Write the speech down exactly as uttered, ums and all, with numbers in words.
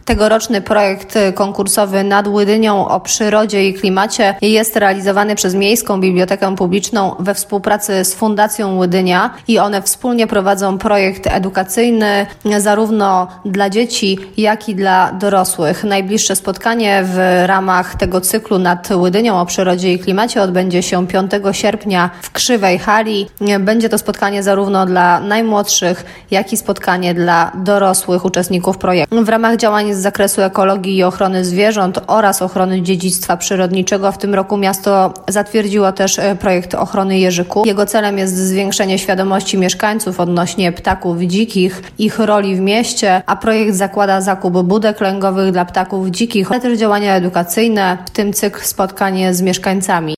Tegoroczny projekt konkursowy Nad Łydynią o przyrodzie i klimacie jest realizowany przez Miejską Bibliotekę Publiczną we współpracy z Fundacją Łydynia i one wspólnie prowadzą projekt edukacyjny zarówno dla dzieci, jak i dla dorosłych. Najbliższe spotkanie w ramach tego cyklu Nad Łydynią o przyrodzie i klimacie odbędzie się piątego sierpnia w Krzywej Hali. Będzie to spotkanie zarówno dla najmłodszych, jak i spotkanie dla dorosłych uczestników projektu. W ramach działań z zakresu ekologii i ochrony zwierząt oraz ochrony dziedzictwa przyrodniczego w tym roku miasto zatwierdziło też projekt ochrony jeżyków. Jego celem jest zwiększenie świadomości mieszkańców odnośnie ptaków dzikich, ich roli w mieście, a projekt zakłada zakup budek lęgowych dla ptaków dzikich, ale też działania edukacyjne, w tym cykl spotkań z mieszkańcami.